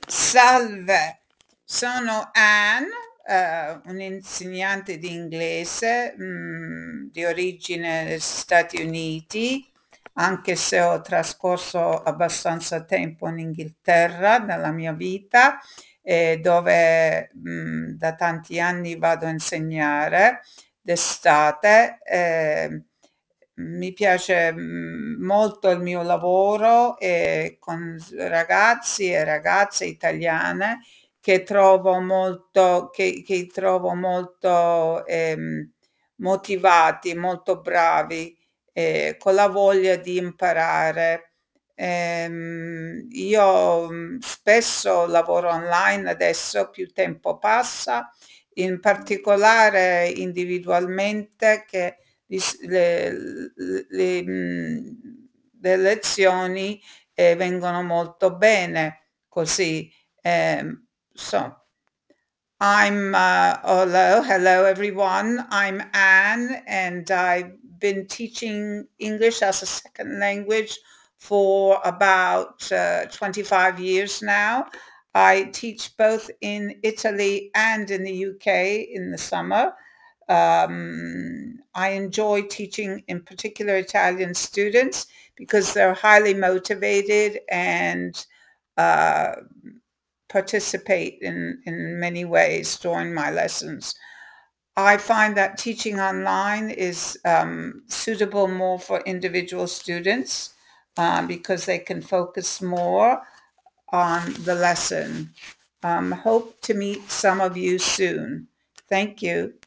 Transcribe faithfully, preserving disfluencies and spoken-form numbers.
Salve, sono Anne, eh, un'insegnante di inglese, mm, di origine degli Stati Uniti, anche se ho trascorso abbastanza tempo in Inghilterra nella mia vita, eh, dove mm, da tanti anni vado a insegnare d'estate. Eh, mi piace mm, molto il mio lavoro e con s- ragazzi e ragazze italiane che trovo molto, che, che trovo molto ehm, motivati, molto bravi, eh, con la voglia di imparare. Ehm, io mm, spesso lavoro online adesso, più tempo passa, in particolare individualmente, che Dis- le, le- le, mh, le lezioni eh, vengono molto bene così. Ehm, so, I'm uh, hello, hello everyone. I'm Anne, and I've been teaching English as a second language for about uh, twenty-five years now. I teach both in Italy and in the U K in the summer. Um, I enjoy teaching, in particular, Italian students because they're highly motivated and uh, participate in, in many ways during my lessons. I find that teaching online is um, suitable more for individual students um, because they can focus more on the lesson. Um, hope to meet some of you soon. Thank you.